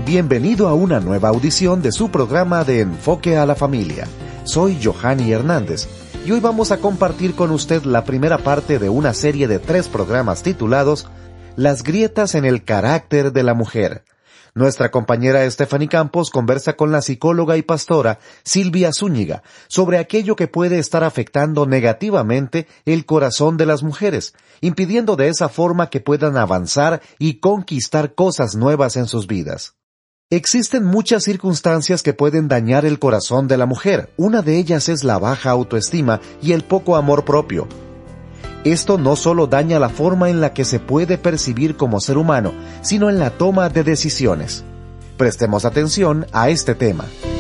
Bienvenido a una nueva audición de su programa de Enfoque a la Familia. Soy Johanny Hernández y hoy vamos a compartir con usted la primera parte de una serie de 3 programas titulados Las grietas en el carácter de la mujer. Nuestra compañera Stephanie Campos conversa con la psicóloga y pastora Silvia Zúñiga sobre aquello que puede estar afectando negativamente el corazón de las mujeres, impidiendo de esa forma que puedan avanzar y conquistar cosas nuevas en sus vidas. Existen muchas circunstancias que pueden dañar el corazón de la mujer. Una de ellas es la baja autoestima y el poco amor propio. Esto no solo daña la forma en la que se puede percibir como ser humano, sino en la toma de decisiones. Prestemos atención a este tema.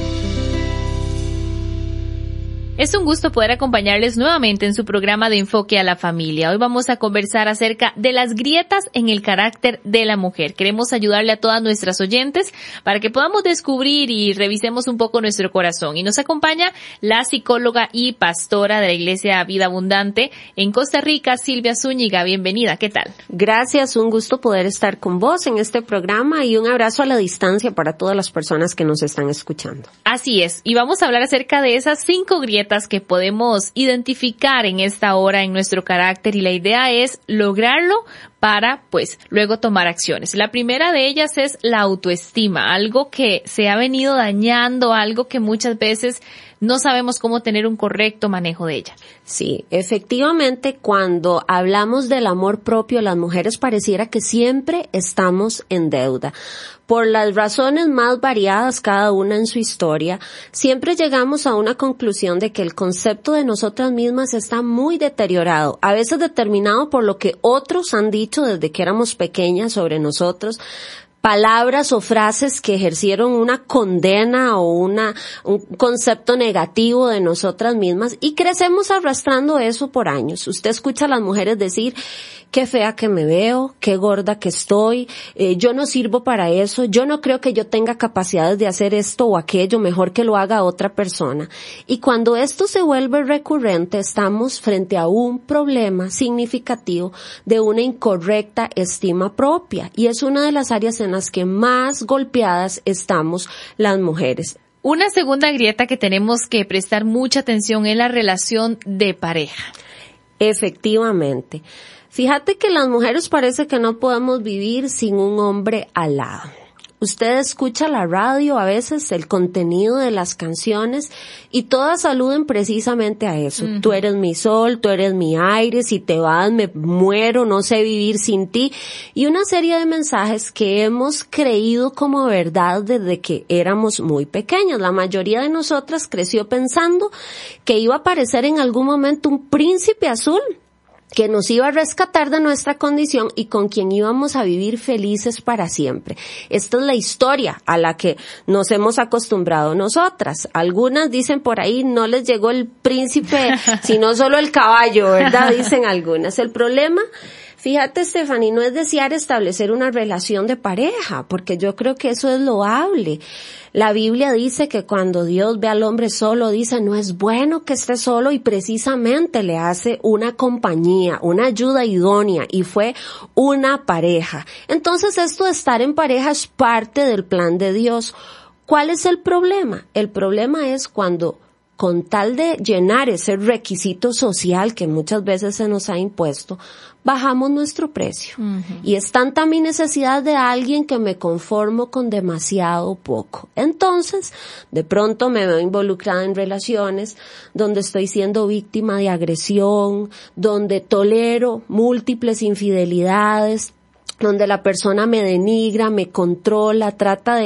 Es un gusto poder acompañarles nuevamente en su programa de Enfoque a la Familia. Hoy vamos a conversar acerca de las grietas en el carácter de la mujer. Queremos ayudarle a todas nuestras oyentes para que podamos descubrir y revisemos un poco nuestro corazón. Y nos acompaña la psicóloga y pastora de la Iglesia Vida Abundante en Costa Rica, Silvia Zúñiga. Bienvenida, ¿qué tal? Gracias, un gusto poder estar con vos en este programa y un abrazo a la distancia para todas las personas que nos están escuchando. Así es, y vamos a hablar acerca de esas 5 grietas que podemos identificar en esta hora en nuestro carácter, y la idea es lograrlo para, luego tomar acciones. La primera de ellas es la autoestima, algo que se ha venido dañando, algo que muchas veces no sabemos cómo tener un correcto manejo de ella. Sí, efectivamente, cuando hablamos del amor propio, las mujeres pareciera que siempre estamos en deuda. Por las razones más variadas, cada una en su historia, siempre llegamos a una conclusión de que el concepto de nosotras mismas está muy deteriorado, a veces determinado por lo que otros han dicho desde que éramos pequeñas sobre nosotros, palabras o frases que ejercieron una condena o un concepto negativo de nosotras mismas, y crecemos arrastrando eso por años. Usted escucha a las mujeres decir: qué fea que me veo, qué gorda que estoy, yo no sirvo para eso, yo no creo que yo tenga capacidades de hacer esto o aquello, mejor que lo haga otra persona. Y cuando esto se vuelve recurrente, estamos frente a un problema significativo de una incorrecta estima propia, y es una de las áreas en las que más golpeadas estamos las mujeres. Una segunda grieta que tenemos que prestar mucha atención es la relación de pareja. Efectivamente. Fíjate que las mujeres parece que no podemos vivir sin un hombre al lado. Usted escucha la radio, a veces el contenido de las canciones, y todas aluden precisamente a eso. Uh-huh. Tú eres mi sol, tú eres mi aire, si te vas me muero, no sé vivir sin ti. Y una serie de mensajes que hemos creído como verdad desde que éramos muy pequeñas. La mayoría de nosotras creció pensando que iba a aparecer en algún momento un príncipe azul que nos iba a rescatar de nuestra condición y con quien íbamos a vivir felices para siempre. Esta es la historia a la que nos hemos acostumbrado nosotras. Algunas dicen por ahí, no les llegó el príncipe, sino solo el caballo, ¿verdad? Dicen algunas. El problema, fíjate, Stephanie, no es desear establecer una relación de pareja, porque yo creo que eso es loable. La Biblia dice que cuando Dios ve al hombre solo, dice, no es bueno que esté solo, y precisamente le hace una compañía, una ayuda idónea, y fue una pareja. Entonces, esto de estar en pareja es parte del plan de Dios. ¿Cuál es el problema? El problema es cuando, con tal de llenar ese requisito social que muchas veces se nos ha impuesto, bajamos nuestro precio. Uh-huh. Y es tanta mi necesidad de alguien que me conformo con demasiado poco. Entonces, de pronto me veo involucrada en relaciones donde estoy siendo víctima de agresión, donde tolero múltiples infidelidades, donde la persona me denigra, me controla, trata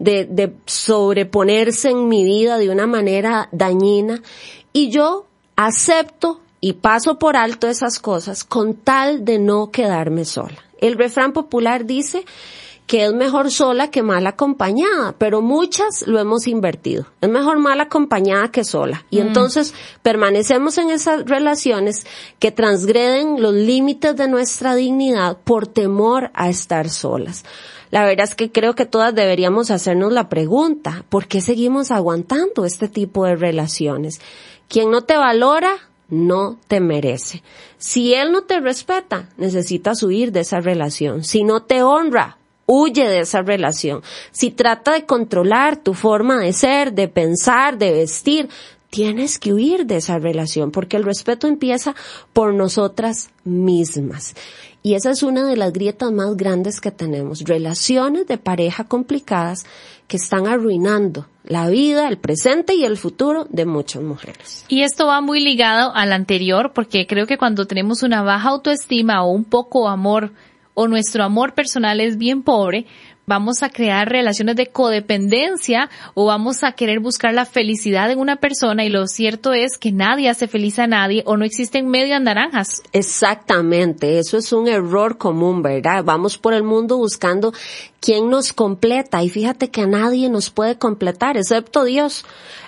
de sobreponerse en mi vida de una manera dañina, y yo acepto y paso por alto esas cosas con tal de no quedarme sola. El refrán popular dice que es mejor sola que mal acompañada, pero muchas lo hemos invertido. Es mejor mal acompañada que sola. Y entonces permanecemos en esas relaciones que transgreden los límites de nuestra dignidad por temor a estar solas. La verdad es que creo que todas deberíamos hacernos la pregunta, ¿por qué seguimos aguantando este tipo de relaciones? Quien no te valora, no te merece. Si él no te respeta, necesitas huir de esa relación. Si no te honra, huye de esa relación. Si trata de controlar tu forma de ser, de pensar, de vestir, tienes que huir de esa relación, porque el respeto empieza por nosotras mismas. Y esa es una de las grietas más grandes que tenemos. Relaciones de pareja complicadas que están arruinando la vida, el presente y el futuro de muchas mujeres. Y esto va muy ligado al anterior, porque creo que cuando tenemos una baja autoestima o un poco amor, o nuestro amor personal es bien pobre, vamos a crear relaciones de codependencia o vamos a querer buscar la felicidad en una persona, y lo cierto es que nadie hace feliz a nadie, o no existen medias naranjas. Exactamente, eso es un error común, ¿verdad? Vamos por el mundo buscando quién nos completa, y fíjate que a nadie nos puede completar, excepto Dios.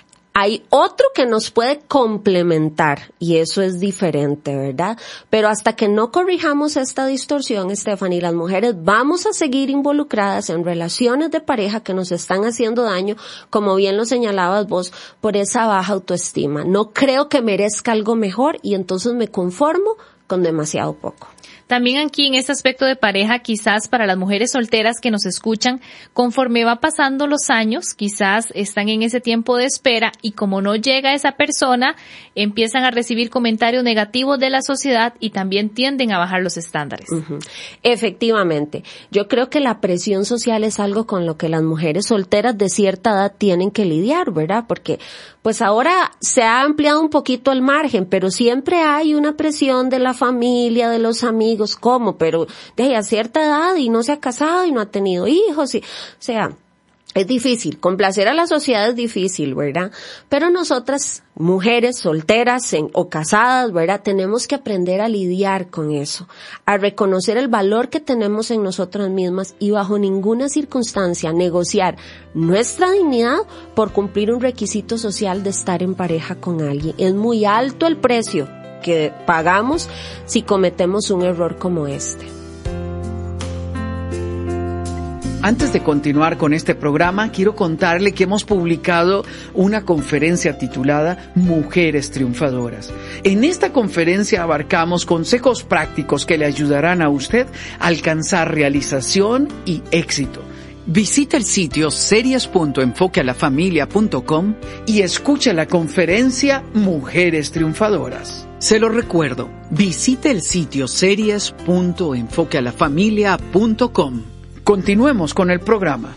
Hay otro que nos puede complementar, y eso es diferente, ¿verdad? Pero hasta que no corrijamos esta distorsión, Stephanie, las mujeres vamos a seguir involucradas en relaciones de pareja que nos están haciendo daño, como bien lo señalabas vos, por esa baja autoestima. No creo que merezca algo mejor y entonces me conformo con demasiado poco. También aquí en este aspecto de pareja, quizás para las mujeres solteras que nos escuchan, conforme va pasando los años, quizás están en ese tiempo de espera y como no llega esa persona, empiezan a recibir comentarios negativos de la sociedad y también tienden a bajar los estándares. Uh-huh. Efectivamente. Yo creo que la presión social es algo con lo que las mujeres solteras de cierta edad tienen que lidiar, ¿verdad? Porque pues ahora se ha ampliado un poquito el margen, pero siempre hay una presión de la familia, de los amigos, ¿cómo? Pero a cierta edad y no se ha casado y no ha tenido hijos, o sea, es difícil, complacer a la sociedad es difícil, ¿verdad? Pero nosotras, mujeres solteras o casadas, ¿verdad? Tenemos que aprender a lidiar con eso, a reconocer el valor que tenemos en nosotras mismas y bajo ninguna circunstancia negociar nuestra dignidad por cumplir un requisito social de estar en pareja con alguien. Es muy alto el precio que pagamos si cometemos un error como este. Antes de continuar con este programa, quiero contarle que hemos publicado una conferencia titulada Mujeres Triunfadoras. En esta conferencia abarcamos consejos prácticos que le ayudarán a usted a alcanzar realización y éxito. Visita el sitio series.enfoquealafamilia.com y escucha la conferencia Mujeres Triunfadoras. Se lo recuerdo, visite el sitio series.enfoquealafamilia.com. Continuemos con el programa.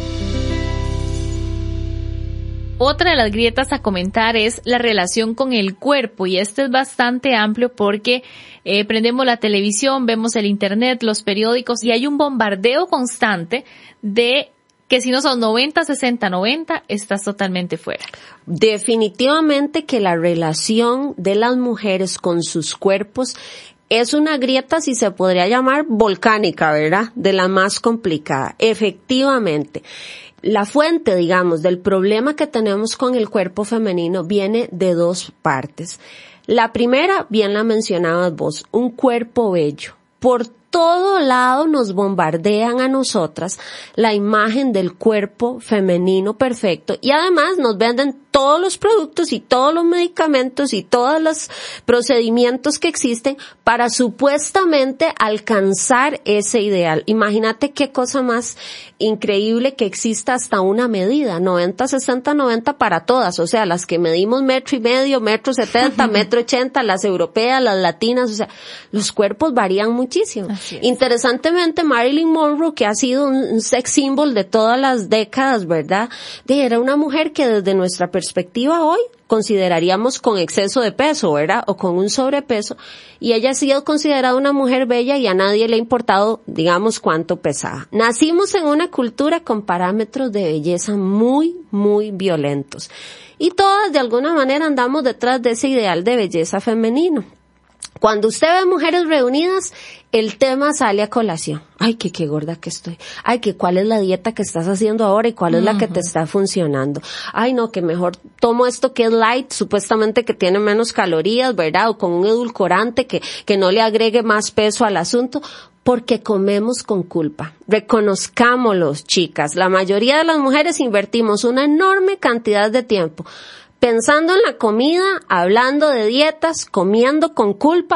Otra de las grietas a comentar es la relación con el cuerpo, y este es bastante amplio porque prendemos la televisión, vemos el internet, los periódicos, y hay un bombardeo constante de que si no son 90, 60, 90, estás totalmente fuera. Definitivamente que la relación de las mujeres con sus cuerpos es una grieta, si se podría llamar, volcánica, ¿verdad? De la más complicada. Efectivamente, la fuente, digamos, del problema que tenemos con el cuerpo femenino viene de dos partes. La primera, bien la mencionabas vos, un cuerpo bello. Por todo lado nos bombardean a nosotras la imagen del cuerpo femenino perfecto y además nos venden todos los productos y todos los medicamentos y todos los procedimientos que existen para supuestamente alcanzar ese ideal. Imagínate qué cosa más increíble que exista hasta una medida, 90, 60, 90 para todas, o sea, las que medimos 1,5 metros, 1,70 metros, 1,80 las europeas, las latinas, o sea, los cuerpos varían muchísimo. Interesantemente, Marilyn Monroe, que ha sido un sex symbol de todas las décadas, ¿verdad? Era una mujer que desde nuestra perspectiva hoy consideraríamos con exceso de peso, ¿verdad? O con un sobrepeso, y ella ha sido considerada una mujer bella y a nadie le ha importado, digamos, cuánto pesaba. Nacimos en una cultura con parámetros de belleza muy, muy violentos. Y todas, de alguna manera, andamos detrás de ese ideal de belleza femenino. Cuando usted ve mujeres reunidas, el tema sale a colación. Ay, que qué gorda que estoy. Ay, que cuál es la dieta que estás haciendo ahora y cuál es la que te está funcionando. Ay, no, que mejor tomo esto que es light, supuestamente que tiene menos calorías, ¿verdad? O con un edulcorante que no le agregue más peso al asunto. Porque comemos con culpa. Reconozcámoslo, chicas. La mayoría de las mujeres invertimos una enorme cantidad de tiempo pensando en la comida, hablando de dietas, comiendo con culpa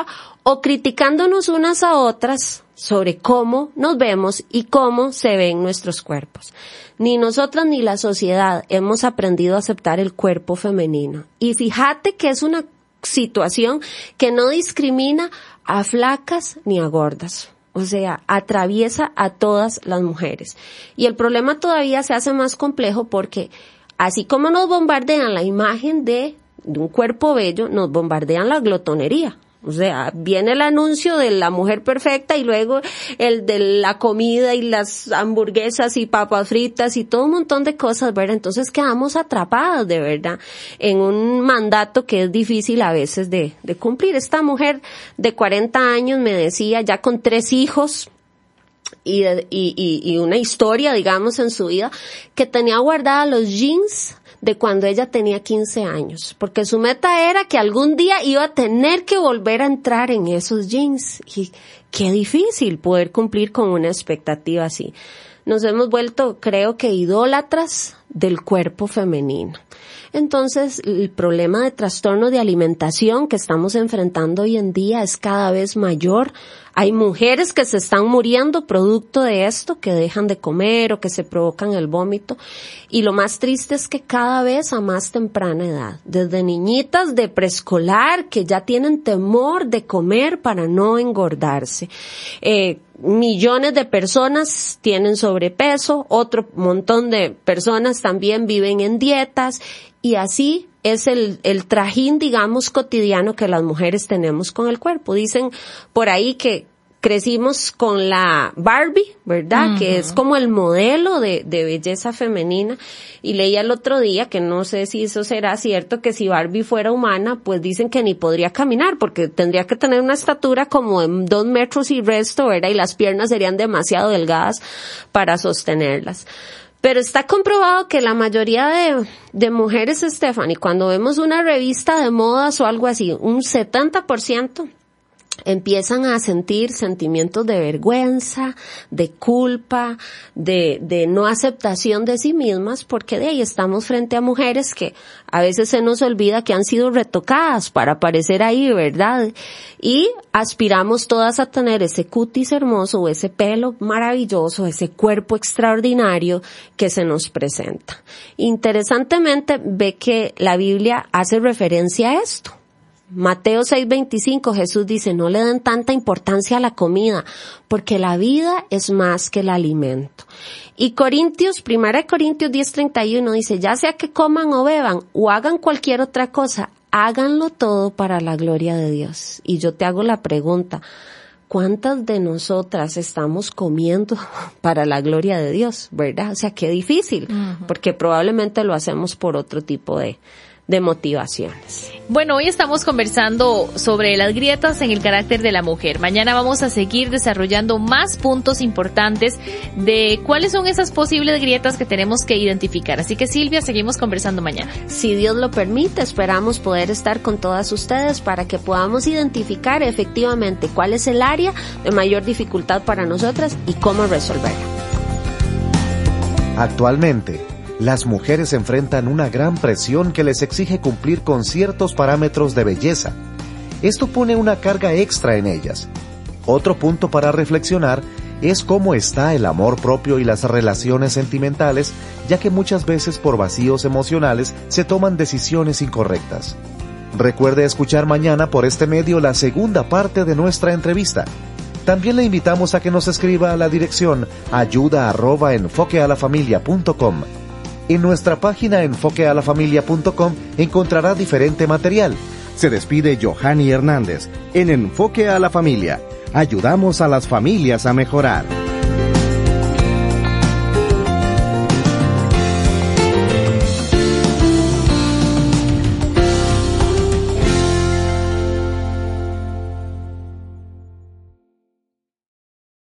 o criticándonos unas a otras sobre cómo nos vemos y cómo se ven nuestros cuerpos. Ni nosotras ni la sociedad hemos aprendido a aceptar el cuerpo femenino. Y fíjate que es una situación que no discrimina a flacas ni a gordas. O sea, atraviesa a todas las mujeres. Y el problema todavía se hace más complejo porque así como nos bombardean la imagen de un cuerpo bello, nos bombardean la glotonería. O sea, viene el anuncio de la mujer perfecta y luego el de la comida y las hamburguesas y papas fritas y todo un montón de cosas, ¿verdad? Entonces quedamos atrapadas, de verdad, en un mandato que es difícil a veces de cumplir. Esta mujer de 40 años me decía, ya con 3 hijos, y una historia, digamos, en su vida, que tenía guardadas los jeans de cuando ella tenía 15 años, porque su meta era que algún día iba a tener que volver a entrar en esos jeans. Y qué difícil poder cumplir con una expectativa así. Nos hemos vuelto, creo que, idólatras del cuerpo femenino. Entonces, el problema de trastorno de alimentación que estamos enfrentando hoy en día es cada vez mayor. Hay mujeres que se están muriendo producto de esto, que dejan de comer o que se provocan el vómito. Y lo más triste es que cada vez a más temprana edad, desde niñitas de preescolar que ya tienen temor de comer para no engordarse. Millones de personas tienen sobrepeso, otro montón de personas también viven en dietas y así es el trajín, digamos, cotidiano que las mujeres tenemos con el cuerpo. Dicen por ahí que crecimos con la Barbie, ¿verdad? Uh-huh. Que es como el modelo de belleza femenina. Y leía el otro día, que no sé si eso será cierto, que si Barbie fuera humana, pues dicen que ni podría caminar, porque tendría que tener una estatura como de 2 metros y resto, ¿verdad? Y las piernas serían demasiado delgadas para sostenerlas. Pero está comprobado que la mayoría de mujeres, Stephanie, cuando vemos una revista de modas o algo así, un 70% empiezan a sentir sentimientos de vergüenza, de culpa, de no aceptación de sí mismas, porque de ahí estamos frente a mujeres que a veces se nos olvida que han sido retocadas para aparecer ahí, ¿verdad? Y aspiramos todas a tener ese cutis hermoso, o ese pelo maravilloso, ese cuerpo extraordinario que se nos presenta. Interesantemente, ve que la Biblia hace referencia a esto. Mateo 6:25, Jesús dice, no le den tanta importancia a la comida, porque la vida es más que el alimento. Y 1 Corintios 10:31 dice, ya sea que coman o beban, o hagan cualquier otra cosa, háganlo todo para la gloria de Dios. Y yo te hago la pregunta, ¿cuántas de nosotras estamos comiendo para la gloria de Dios? ¿Verdad? O sea, qué difícil, porque probablemente lo hacemos por otro tipo de motivaciones. Bueno, hoy estamos conversando sobre las grietas en el carácter de la mujer. Mañana vamos a seguir desarrollando más puntos importantes de cuáles son esas posibles grietas que tenemos que identificar. Así que, Silvia, seguimos conversando mañana. Si Dios lo permite, esperamos poder estar con todas ustedes para que podamos identificar efectivamente cuál es el área de mayor dificultad para nosotras y cómo resolverla. Actualmente, las mujeres enfrentan una gran presión que les exige cumplir con ciertos parámetros de belleza. Esto pone una carga extra en ellas. Otro punto para reflexionar es cómo está el amor propio y las relaciones sentimentales, ya que muchas veces por vacíos emocionales se toman decisiones incorrectas. Recuerde escuchar mañana por este medio la segunda parte de nuestra entrevista. También le invitamos a que nos escriba a la dirección ayuda@enfoquealafamilia.com. En nuestra página enfoquealafamilia.com encontrará diferente material. Se despide Johanny Hernández. En Enfoque a la Familia, ayudamos a las familias a mejorar.